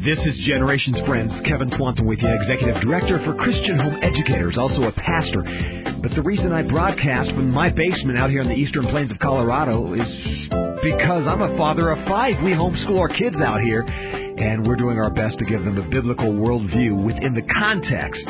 This is Generations Friends. Kevin Swanson with you, Executive Director for Christian Home Educators, also a pastor. But the reason I broadcast from my basement out here in the eastern plains of Colorado is because I'm a father of 5. We homeschool our kids out here, and we're doing our best to give them a biblical worldview within the context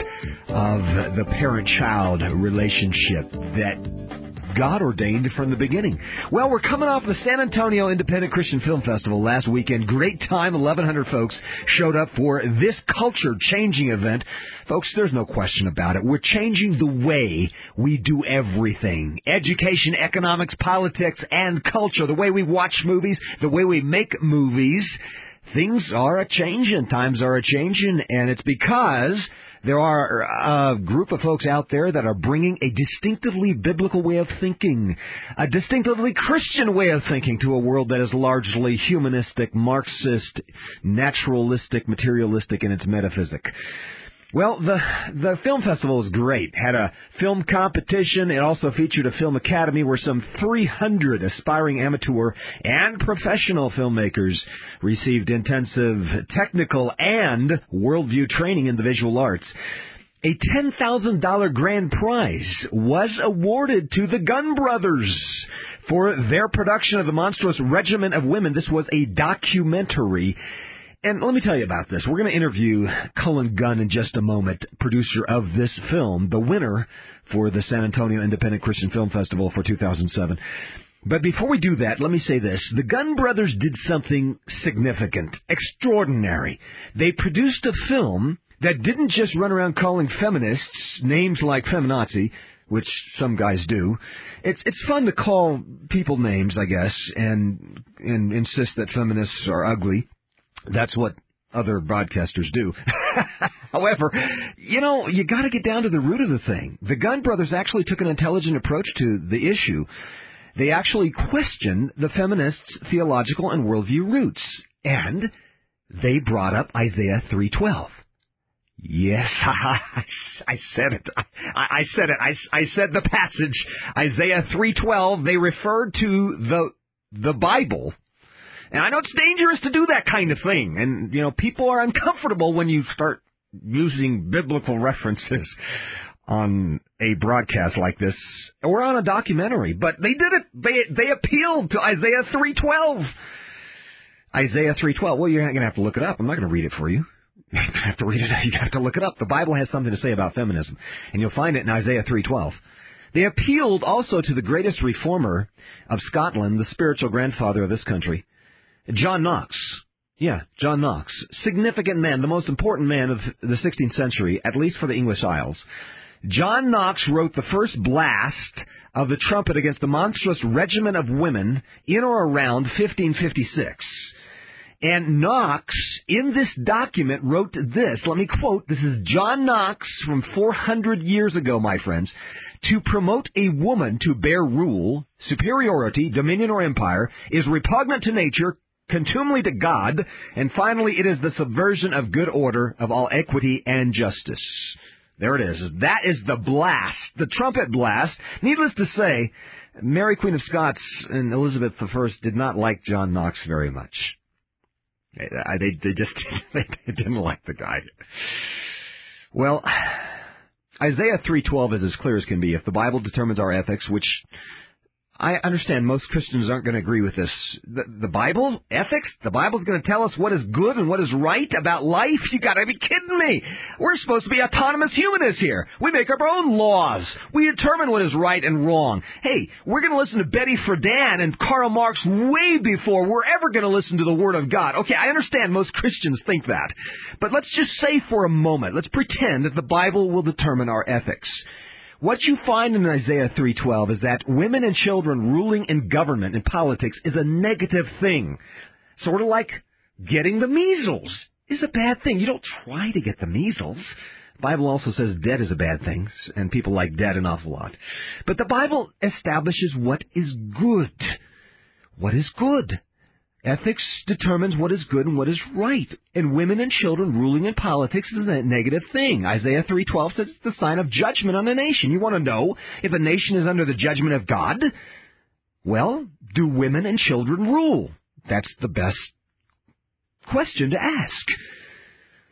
of the parent-child relationship that God ordained from the beginning. Well, we're coming off the San Antonio Independent Christian Film Festival last weekend. Great time. 1,100 folks showed up for this culture-changing event. Folks, there's no question about it. We're changing the way we do everything. Education, economics, politics, and culture. The way we watch movies, the way we make movies. Things are a-changing. Times are a-changing. And it's because there are a group of folks out there that are bringing a distinctively biblical way of thinking, a distinctively Christian way of thinking to a world that is largely humanistic, Marxist, naturalistic, materialistic in its metaphysic. Well, the film festival was great. Had a film competition. It also featured a film academy where some 300 aspiring amateur and professional filmmakers received intensive technical and worldview training in the visual arts. A $10,000 grand prize was awarded to the Gunn Brothers for their production of The Monstrous Regiment of Women. This was a documentary. And let me tell you about this. We're going to interview Cullen Gunn in just a moment, producer of this film, the winner for the San Antonio Independent Christian Film Festival for 2007. But before we do that, let me say this. The Gunn Brothers did something significant, extraordinary. They produced a film that didn't just run around calling feminists names like feminazi, which some guys do. It's fun to call people names, I guess, and insist that feminists are ugly. That's what other broadcasters do. However, you got to get down to the root of the thing. The Gunn Brothers actually took an intelligent approach to the issue. They actually questioned the feminists' theological and worldview roots. And they brought up Isaiah 3:12. Yes, I said it. I said it. I said the passage. Isaiah 3:12, they referred to the Bible. And I know it's dangerous to do that kind of thing. And, people are uncomfortable when you start using biblical references on a broadcast like this or on a documentary. But they did it. They appealed to Isaiah 3:12. Isaiah 3:12. Well, you're going to have to look it up. I'm not going to read it for you. You have to read it. You have to look it up. The Bible has something to say about feminism, and you'll find it in Isaiah 3:12. They appealed also to the greatest reformer of Scotland, the spiritual grandfather of this country, John Knox. Yeah, John Knox. Significant man, the most important man of the 16th century, at least for the English Isles. John Knox wrote the first blast of the trumpet against the monstrous regiment of women in or around 1556. And Knox, in this document, wrote this. Let me quote. This is John Knox from 400 years ago, my friends. To promote a woman to bear rule, superiority, dominion, or empire is repugnant to nature, contumely to God, and finally it is the subversion of good order, of all equity and justice. There it is. That is the blast, the trumpet blast. Needless to say, Mary Queen of Scots and Elizabeth I did not like John Knox very much. They didn't like the guy. Well, Isaiah 3:12 is as clear as can be. If the Bible determines our ethics, which I understand most Christians aren't going to agree with this. The Bible? Ethics? The Bible's going to tell us what is good and what is right about life? You got to be kidding me. We're supposed to be autonomous humanists here. We make our own laws. We determine what is right and wrong. Hey, we're going to listen to Betty Friedan and Karl Marx way before we're ever going to listen to the Word of God. Okay, I understand most Christians think that. But let's just say for a moment, let's pretend that the Bible will determine our ethics. What you find in Isaiah 3:12 is that women and children ruling in government and politics is a negative thing. Sort of like getting the measles is a bad thing. You don't try to get the measles. The Bible also says debt is a bad thing, and people like debt an awful lot. But the Bible establishes what is good. What is good? Ethics determines what is good and what is right. And women and children ruling in politics is a negative thing. Isaiah 3:12 says it's the sign of judgment on a nation. You want to know if a nation is under the judgment of God? Well, do women and children rule? That's the best question to ask.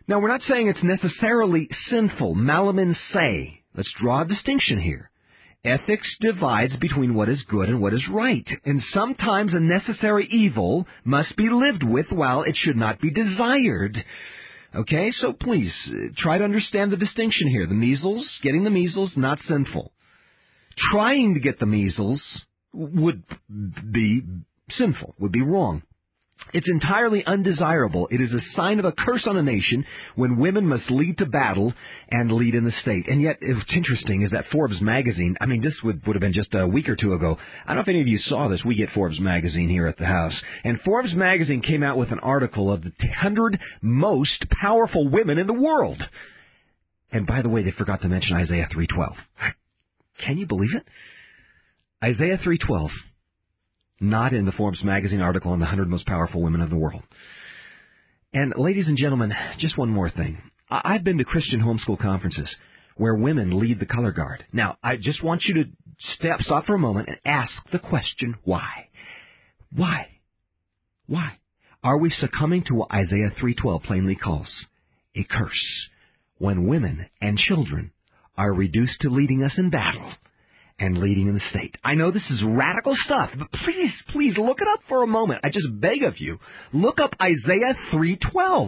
Now, we're not saying it's necessarily sinful. Malamin say. Let's draw a distinction here. Ethics divides between what is good and what is right, and sometimes a necessary evil must be lived with while it should not be desired. Okay, so please, try to understand the distinction here. The measles, getting the measles, not sinful. Trying to get the measles would be sinful, would be wrong. It's entirely undesirable. It is a sign of a curse on a nation when women must lead to battle and lead in the state. And yet, what's interesting is that Forbes magazine, I mean, this would have been just a week or two ago. I don't know if any of you saw this. We get Forbes magazine here at the house. And Forbes magazine came out with an article of the 100 most powerful women in the world. And by the way, they forgot to mention Isaiah 3:12. Can you believe it? Isaiah 3:12. Not in the Forbes magazine article on the 100 most powerful women of the world. And ladies and gentlemen, just one more thing. I've been to Christian homeschool conferences where women lead the color guard. Now, I just want you to stop for a moment and ask the question, why? Why? Why? Are we succumbing to what Isaiah 3:12 plainly calls a curse when women and children are reduced to leading us in battle and leading in the state? I know this is radical stuff, but please look it up for a moment. I just beg of you, look up Isaiah 3:12.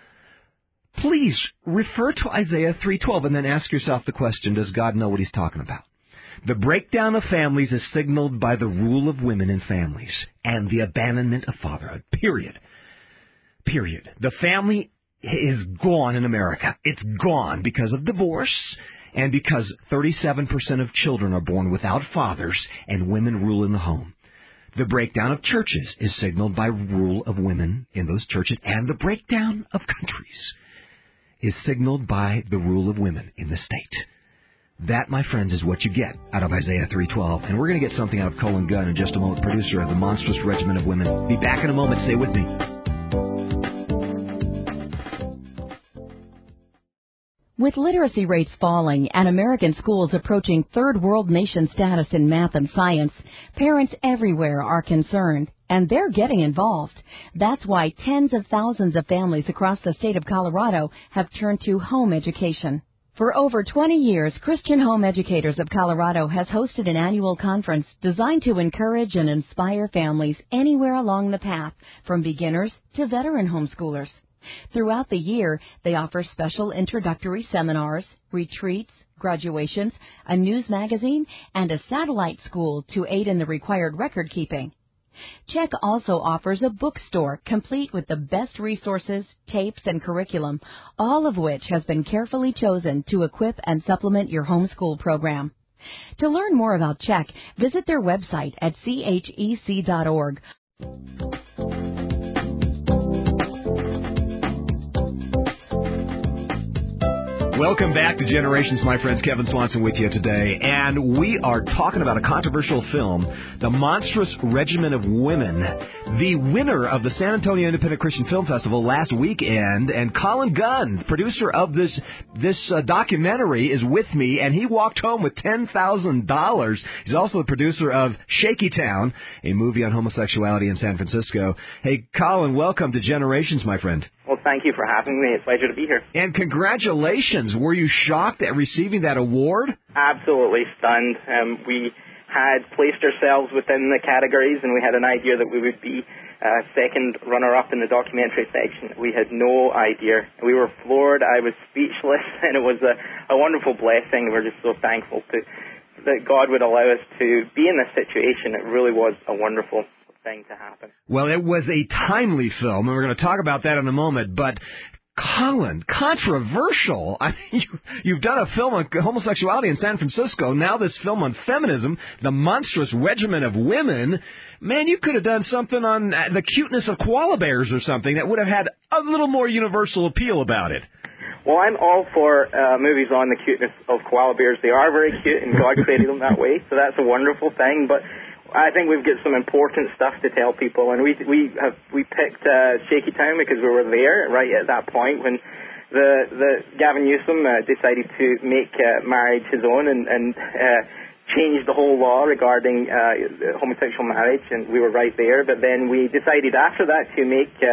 Please refer to Isaiah 3:12 and then ask yourself the question, does God know what he's talking about? The breakdown of families is signaled by the rule of women in families and the abandonment of fatherhood. Period. The family is gone in America. It's gone because of divorce, and because 37% of children are born without fathers and women rule in the home. The breakdown of churches is signaled by rule of women in those churches, and the breakdown of countries is signaled by the rule of women in the state. That, my friends, is what you get out of Isaiah 3:12. And we're going to get something out of Colin Gunn in just a moment, producer of the Monstrous Regiment of Women. Be back in a moment. Stay with me. With literacy rates falling and American schools approaching third world nation status in math and science, parents everywhere are concerned, and they're getting involved. That's why tens of thousands of families across the state of Colorado have turned to home education. For over 20 years, Christian Home Educators of Colorado has hosted an annual conference designed to encourage and inspire families anywhere along the path, from beginners to veteran homeschoolers. Throughout the year, they offer special introductory seminars, retreats, graduations, a news magazine, and a satellite school to aid in the required record keeping. CHEC also offers a bookstore complete with the best resources, tapes, and curriculum, all of which has been carefully chosen to equip and supplement your homeschool program. To learn more about CHEC, visit their website at chec.org. Welcome back to Generations, my friends. Kevin Swanson with you today. And we are talking about a controversial film, The Monstrous Regiment of Women, the winner of the San Antonio Independent Christian Film Festival last weekend. And Colin Gunn, producer of this documentary, is with me, and he walked home with $10,000. He's also the producer of Shaky Town, a movie on homosexuality in San Francisco. Hey, Colin, welcome to Generations, my friend. Well, thank you for having me. It's a pleasure to be here. And congratulations. Were you shocked at receiving that award? Absolutely stunned. We had placed ourselves within the categories, and we had an idea that we would be second runner-up in the documentary section. We had no idea. We were floored. I was speechless, and it was a wonderful blessing. We're just so thankful that God would allow us to be in this situation. It really was a wonderful thing to happen. Well, it was a timely film, and we're going to talk about that in a moment, but Colin, controversial. I mean, you've done a film on homosexuality in San Francisco, now this film on feminism, The Monstrous Regiment of Women. Man, you could have done something on the cuteness of koala bears or something that would have had a little more universal appeal about it. Well, I'm all for movies on the cuteness of koala bears. They are very cute, and God created them that way, so that's a wonderful thing, but I think we've got some important stuff to tell people, and we picked Shaky Town because we were there right at that point when the Gavin Newsom decided to make marriage his own and change the whole law regarding homosexual marriage, and we were right there. But then we decided after that to make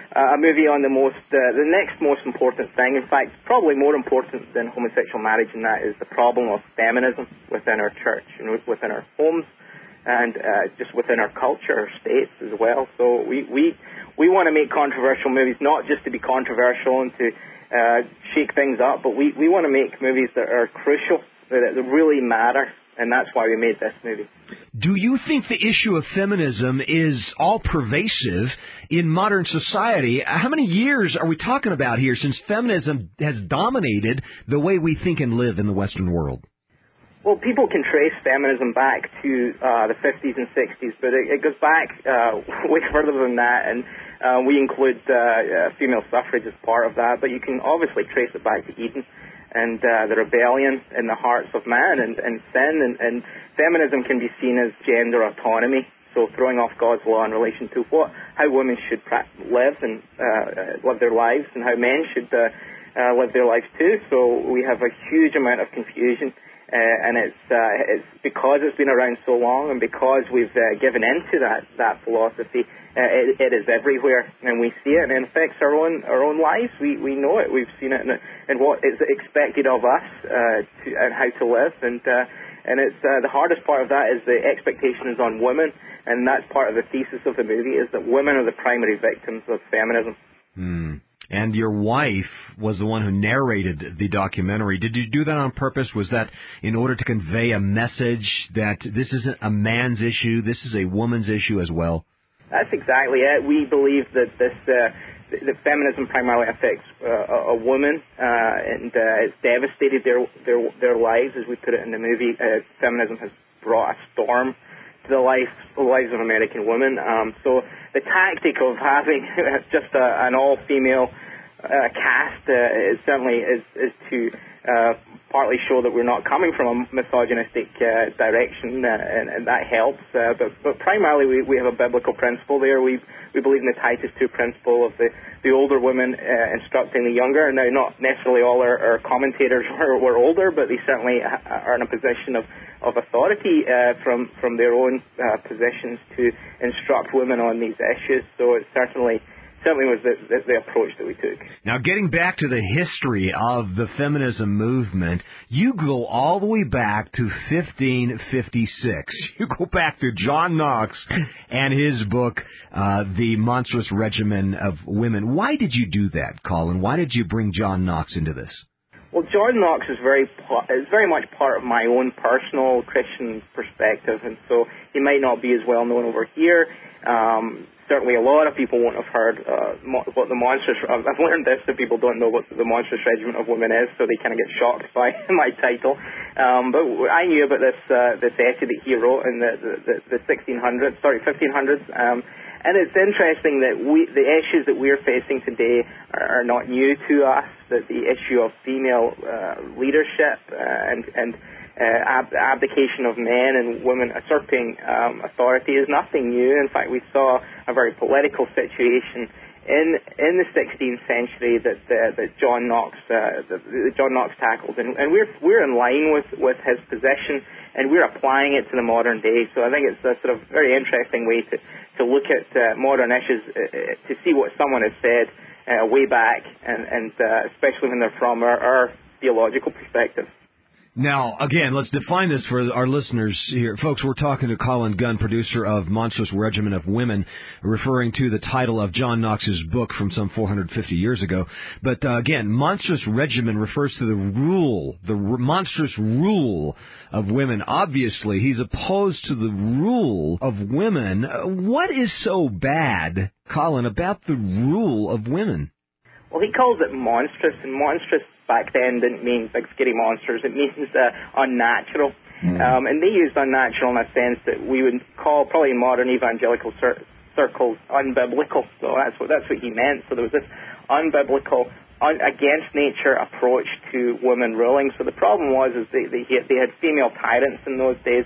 a movie on the next most important thing. In fact, probably more important than homosexual marriage, and that is the problem of feminism within our church and within our homes, and just within our culture, our states as well. So we want to make controversial movies, not just to be controversial and to shake things up, but we want to make movies that are crucial, that really matter. And that's why we made this movie. Do you think the issue of feminism is all pervasive in modern society? How many years are we talking about here since feminism has dominated the way we think and live in the Western world? Well, people can trace feminism back to the 50s and 60s, but it goes back way further than that, and we include female suffrage as part of that, but you can obviously trace it back to Eden and the rebellion in the hearts of man and sin, and feminism can be seen as gender autonomy, so throwing off God's law in relation to how women should live and live their lives, and how men should live their lives too. So we have a huge amount of confusion, and it's because it's been around so long, and because we've given into that philosophy. It is everywhere, and we see it, and it affects our own lives. We know it. We've seen it in what is expected of us and how to live, and it's the hardest part of that is the expectations on women, and that's part of the thesis of the movie, is that women are the primary victims of feminism. And your wife was the one who narrated the documentary. Did you do that on purpose? Was that in order to convey a message that this isn't a man's issue, this is a woman's issue as well? That's exactly it. We believe that that feminism primarily affects a woman, and it's devastated their lives, as we put it in the movie. Feminism has brought a storm to the lives of American women. So the tactic of having just an all-female cast certainly is to partly show that we're not coming from a misogynistic direction, and that helps. But primarily, we have a biblical principle there. We believe in the Titus 2 principle of the older women instructing the younger. Now, not necessarily all our commentators were older, but they certainly are in a position of authority from their own positions to instruct women on these issues. So it certainly was the approach that we took. Now, getting back to the history of the feminism movement, you go all the way back to 1556. You go back to John Knox and his book, The Monstrous Regimen of Women. Why did you do that, Colin? Why did you bring John Knox into this? Well, John Knox is very much part of my own personal Christian perspective, and so he might not be as well known over here. Certainly a lot of people won't have heard what the monstrous... I've learned this, that people don't know what the Monstrous Regiment of Women is, so they kind of get shocked by my title. But I knew about this essay that he wrote in the 1500s. And it's interesting that the issues that we're facing today are not new to us, that the issue of female leadership and abdication of men and women usurping authority is nothing new. In fact, we saw a very political situation in the 16th century that John Knox tackled, and we're in line with his position, and we're applying it to the modern day. So I think it's a sort of very interesting way to look at modern issues, to see what someone has said way back, and especially when they're from our theological perspective. Now, again, let's define this for our listeners here. Folks, we're talking to Colin Gunn, producer of Monstrous Regimen of Women, referring to the title of John Knox's book from some 450 years ago. But again, Monstrous Regimen refers to the monstrous rule of women. Obviously, he's opposed to the rule of women. What is so bad, Colin, about the rule of women? Well, he calls it monstrous, and monstrous back then didn't mean big scary monsters. It means unnatural. And they used unnatural in a sense that we would call, probably in modern evangelical circles, unbiblical. So that's what he meant. So there was this unbiblical, against nature approach to women ruling. So the problem was is they had female tyrants in those days,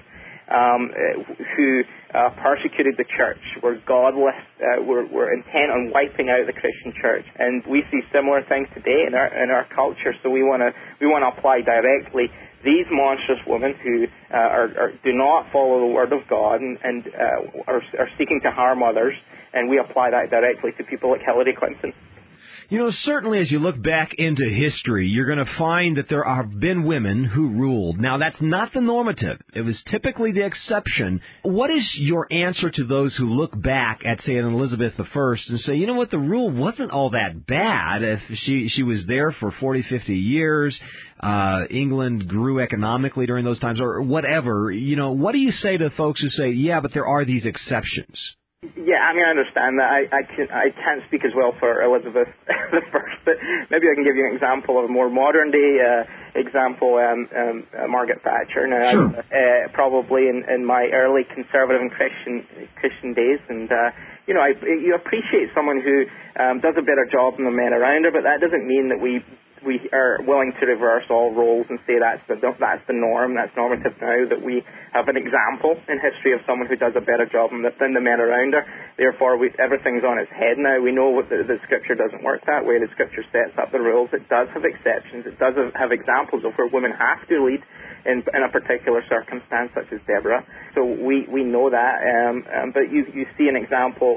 who persecuted the church, were godless, were intent on wiping out the Christian church. And we see similar things today in our culture. So we want to apply directly these monstrous women who do not follow the word of God and are seeking to harm others, and we apply that directly to people like Hillary Clinton. You know, certainly as you look back into history, you're going to find that there have been women who ruled. Now, that's not the normative. It was typically the exception. What is your answer to those who look back at, say, an Elizabeth I and say, you know what, the rule wasn't all that bad if she was there for 40, 50 years, England grew economically during those times, or whatever. You know, what do you say to folks who say, yeah, but there are these exceptions? Yeah, I mean, I understand that. I can't speak as well for Elizabeth I, but maybe I can give you an example of a more modern day example. Margaret Thatcher. Now, sure. Probably in my early conservative and Christian days, and you appreciate someone who does a better job than the men around her, but that doesn't mean that we are willing to reverse all roles and say that's the norm, that's normative now, that we have an example in history of someone who does a better job than the men around her. Therefore, everything's on its head now. We know the Scripture doesn't work that way. The Scripture sets up the rules. It does have exceptions. It does have examples of where women have to lead in a particular circumstance, such as Deborah. So we know that. But you see an example,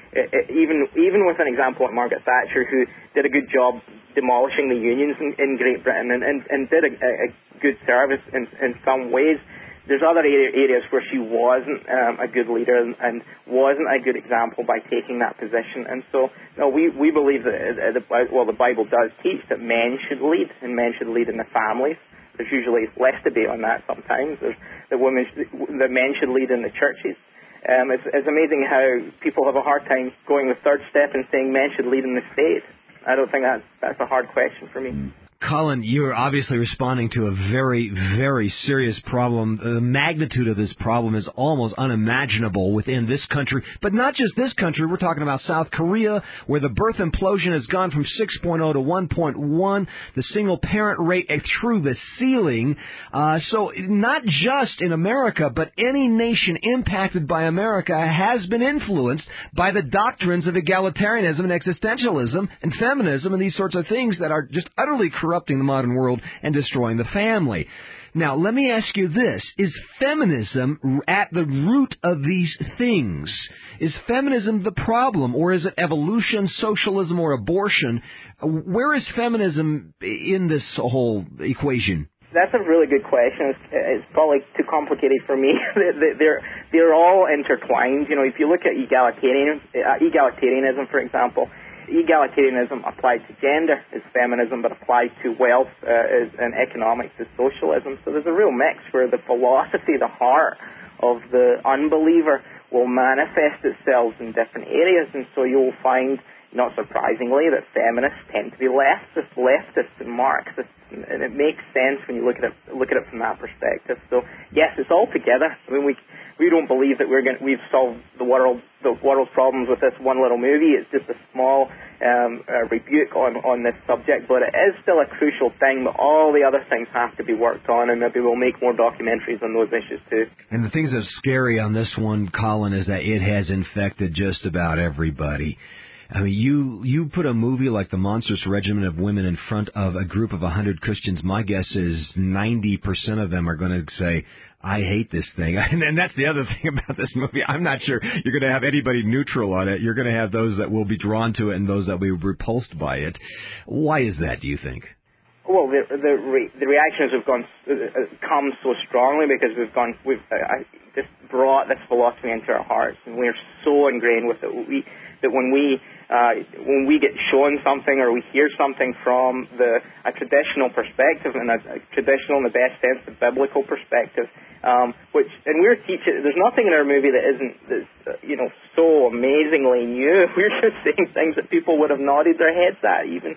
even with an example like Margaret Thatcher, who did a good job demolishing the unions in Great Britain and did a good service in some ways. There's other areas where she wasn't a good leader and wasn't a good example by taking that position. And so, we believe that the Bible does teach that men should lead, and men should lead in the families. There's usually less debate on that sometimes. There's the men should lead in the churches. It's amazing how people have a hard time going the third step and saying men should lead in the state. I don't think that's a hard question for me. Colin, you're obviously responding to a very, very serious problem. The magnitude of this problem is almost unimaginable within this country. But not just this country. We're talking about South Korea, where the birth implosion has gone from 6.0 to 1.1. The single-parent rate through the ceiling. So not just in America, but any nation impacted by America has been influenced by the doctrines of egalitarianism and existentialism and feminism and these sorts of things that are just utterly corrupting the modern world and destroying the family. Now, let me ask you this. Is feminism at the root of these things? Is feminism the problem, or is it evolution, socialism, or abortion? Where is feminism in this whole equation? That's a really good question. It's probably too complicated for me. They're all intertwined. You know, if you look at egalitarianism, for example, egalitarianism applied to gender is feminism, but applied to wealth and economics is socialism. So there's a real mix where the philosophy, the heart of the unbeliever, will manifest itself in different areas. And so you'll find, not surprisingly, that feminists tend to be leftists and Marxists, and it makes sense when you look at it from that perspective. So yes, it's all together. I mean, we don't believe that we've solved the world's problems with this one little movie. It's just a small rebuke on this subject, but it is still a crucial thing. But all the other things have to be worked on, and maybe we'll make more documentaries on those issues too. And the things that's scary on this one, Colin, is that it has infected just about everybody. I mean, you put a movie like The Monstrous Regimen of Women in front of a group of 100 Christians, my guess is 90% of them are going to say, I hate this thing. And that's the other thing about this movie. I'm not sure you're going to have anybody neutral on it. You're going to have those that will be drawn to it and those that will be repulsed by it. Why is that, do you think? Well, the reactions have come so strongly because we've just brought this philosophy into our hearts, and we're so ingrained with it. That when we get shown something or we hear something from a traditional perspective, and a traditional in the best sense, the biblical perspective, and we're teaching. There's nothing in our movie that isn't so amazingly new. We're just saying things that people would have nodded their heads at, even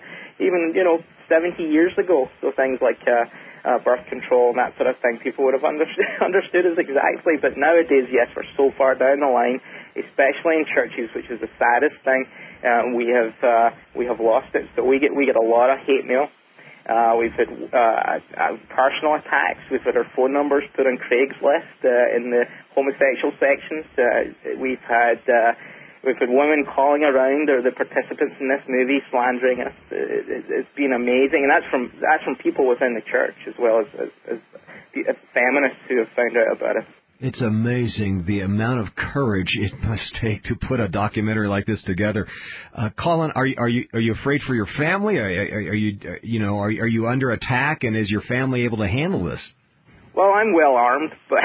70 years ago. So things like birth control and that sort of thing, people would have understood us exactly. But nowadays, yes, we're so far down the line, especially in churches, which is the saddest thing. We have lost it. So we get a lot of hate mail. We've had personal attacks. We've had our phone numbers put on Craigslist in the homosexual sections. We've had women calling around, or the participants in this movie, slandering us. It's been amazing, and that's from people within the church as well as feminists who have found out about it. It's amazing the amount of courage it must take to put a documentary like this together. Colin, are you afraid for your family? Are you under attack, and is your family able to handle this? Well, I'm well armed, but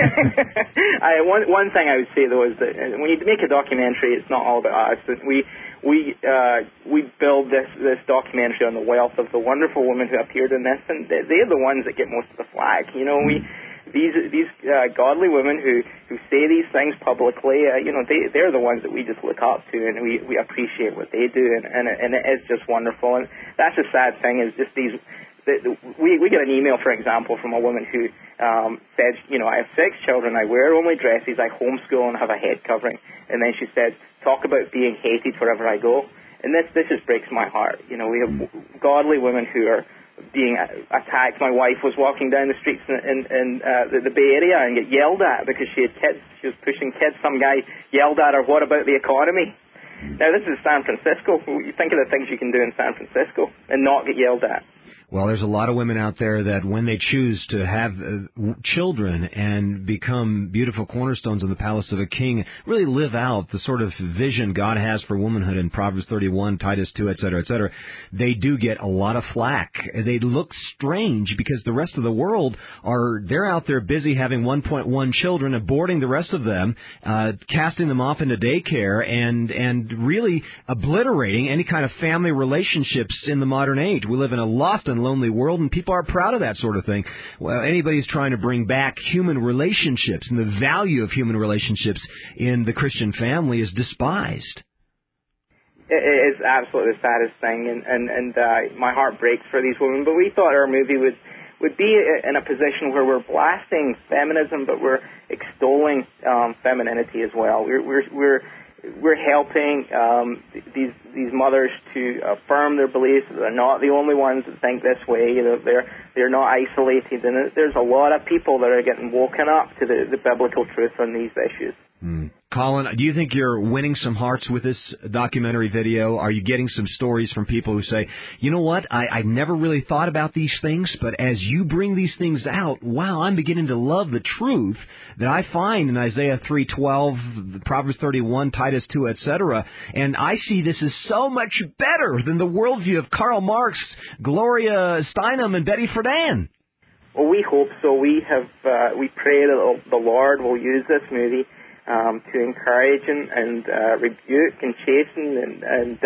one thing I would say though is that when you make a documentary, it's not all about us. We build this documentary on the wealth of the wonderful women who appeared in this, and they're the ones that get most of the flack. You know, these godly women who say these things publicly, they're the ones that we just look up to, and we appreciate what they do, and it is just wonderful. And that's the sad thing, is just these. We get an email, for example, from a woman who said, I have 6 children, I wear only dresses, I homeschool and have a head covering. And then she said, talk about being hated wherever I go. And this just breaks my heart. We have godly women who are being attacked. My wife was walking down the streets in the Bay Area and get yelled at because she had kids. She was pushing kids. Some guy yelled at her, what about the economy? Now, this is San Francisco. You think of the things you can do in San Francisco and not get yelled at. Well, there's a lot of women out there that when they choose to have children and become beautiful cornerstones in the palace of a king, really live out the sort of vision God has for womanhood in Proverbs 31, Titus 2, et cetera, they do get a lot of flack. They look strange because the rest of the world they're out there busy having 1.1 children, aborting the rest of them, casting them off into daycare, and really obliterating any kind of family relationships in the modern age. We live in a lost and lonely world, and people are proud of that sort of thing. Well, anybody who's trying to bring back human relationships and the value of human relationships in the Christian family is despised. It is absolutely the saddest thing, and my heart breaks for these women. But we thought our movie would be in a position where we're blasting feminism, but we're extolling femininity as well. We're helping these mothers to affirm their beliefs that they're not the only ones that think this way. They're not isolated, and there's a lot of people that are getting woken up to the biblical truth on these issues. Colin, do you think you're winning some hearts with this documentary video? Are you getting some stories from people who say, you know what, I never really thought about these things, but as you bring these things out, wow, I'm beginning to love the truth that I find in Isaiah 3:12, Proverbs 31, Titus 2, etc., and I see this as so much better than the worldview of Karl Marx, Gloria Steinem, and Betty Friedan? Well, we hope so. We pray that the Lord will use this movie to encourage and rebuke and chasten and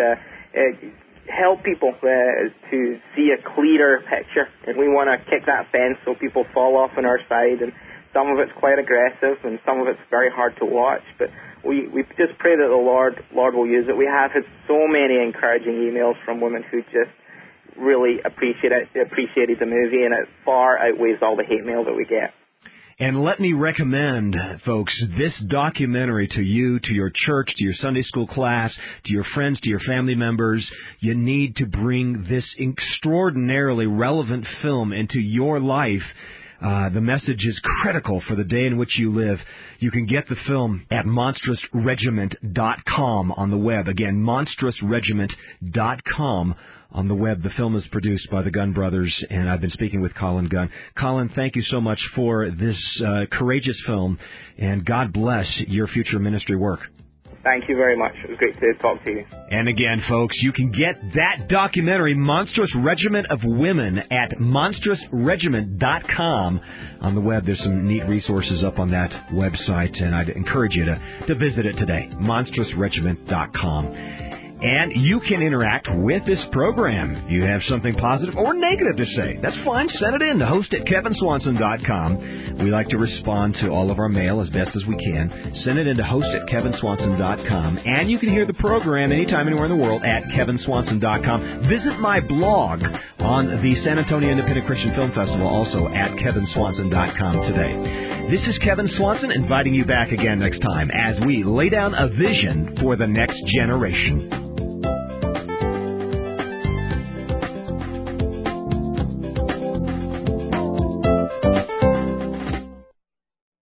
help people to see a clearer picture. And we want to kick that fence so people fall off on our side. And some of it's quite aggressive, and some of it's very hard to watch. But we just pray that the Lord will use it. We have had so many encouraging emails from women who just really appreciated the movie, and it far outweighs all the hate mail that we get. And let me recommend, folks, this documentary to you, to your church, to your Sunday school class, to your friends, to your family members. You need to bring this extraordinarily relevant film into your life. The message is critical for the day in which you live. You can get the film at monstrousregiment.com on the web. Again, monstrousregiment.com on the web. The film is produced by the Gunn brothers, and I've been speaking with Colin Gunn. Colin, thank you so much for this courageous film, and God bless your future ministry work. Thank you very much. It was great to talk to you. And again, folks, you can get that documentary, Monstrous Regiment of Women, at monstrousregiment.com on the web. There's some neat resources up on that website, and I'd encourage you to visit it today, monstrousregiment.com. And you can interact with this program. If you have something positive or negative to say, that's fine. Send it in to host@kevinswanson.com. We like to respond to all of our mail as best as we can. Send it in to host@kevinswanson.com. And you can hear the program anytime, anywhere in the world at kevinswanson.com. Visit my blog on the San Antonio Independent Christian Film Festival, also at kevinswanson.com today. This is Kevin Swanson inviting you back again next time as we lay down a vision for the next generation.